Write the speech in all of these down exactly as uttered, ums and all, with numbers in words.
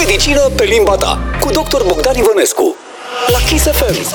Medicină pe limba ta, cu doctor Bogdan Ivănescu, la Kiss F M.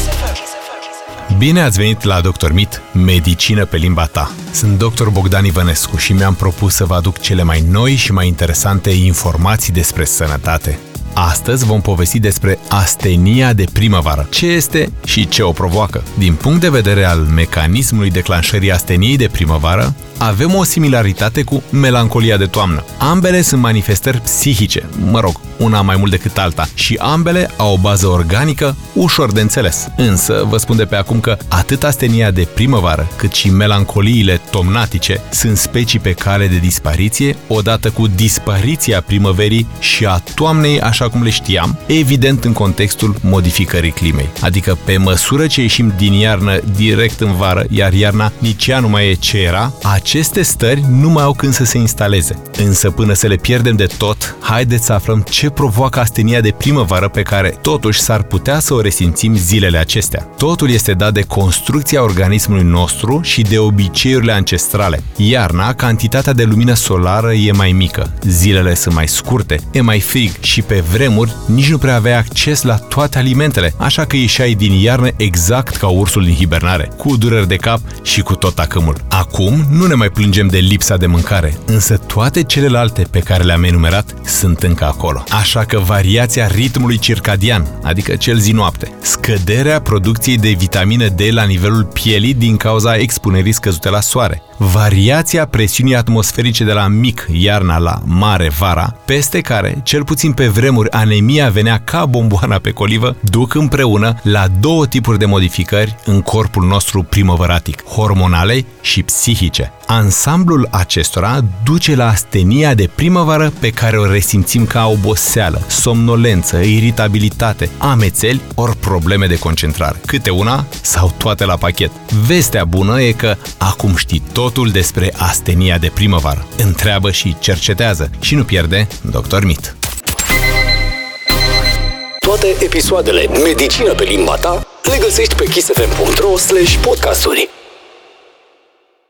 Bine ați venit la Doctor Mit, Medicină pe limba ta. Sunt doctor Bogdan Ivănescu și mi-am propus să vă aduc cele mai noi și mai interesante informații despre sănătate. Astăzi vom povesti despre astenia de primăvară. Ce este și ce o provoacă? Din punct de vedere al mecanismului declanșării asteniei de primăvară, avem o similaritate cu melancolia de toamnă. Ambele sunt manifestări psihice, mă rog, una mai mult decât alta, și ambele au o bază organică ușor de înțeles. Însă, vă spun de pe acum că atât astenia de primăvară, cât și melancoliile tomnatice sunt specii pe cale de dispariție, odată cu dispariția primăverii și a toamnei așa cum le știam, evident în contextul modificării climei. Adică pe măsură ce ieșim din iarnă direct în vară, iar iarna nici ea nu mai e ce era, aceste stări nu mai au când să se instaleze. Însă până să le pierdem de tot, haideți să aflăm ce provoacă astenia de primăvară pe care totuși s-ar putea să o resimțim zilele acestea. Totul este dat de construcția organismului nostru și de obiceiurile ancestrale. Iarna, cantitatea de lumină solară e mai mică, zilele sunt mai scurte, e mai frig și pe vremuri nici nu prea aveai acces la toate alimentele, așa că ieșeai din iarnă exact ca ursul din hibernare, cu dureri de cap și cu tot acâmul. Acum nu ne mai plângem de lipsa de mâncare, însă toate celelalte pe care le-am enumerat sunt încă acolo. Așa că variația ritmului circadian, adică cel zi-noapte, scăderea producției de vitamină D la nivelul pielii din cauza expunerii scăzute la soare, variația presiunii atmosferice de la mic iarna la mare vara, peste care, cel puțin pe vremuri, anemia venea ca bomboana pe colivă, duc împreună la două tipuri de modificări în corpul nostru primăvăratic, hormonale și psihice. Ansamblul acestora duce la astenia de primăvară pe care o resimțim ca oboseală, somnolență, iritabilitate, amețeli ori probleme de concentrare. Câte una sau toate la pachet. Vestea bună e că acum știi totul despre astenia de primăvară. Întreabă și cercetează și nu pierde doctor Mit. Toate episoadele Medicină pe limba ta le găsești pe kissfm punct ro slash podcasturi.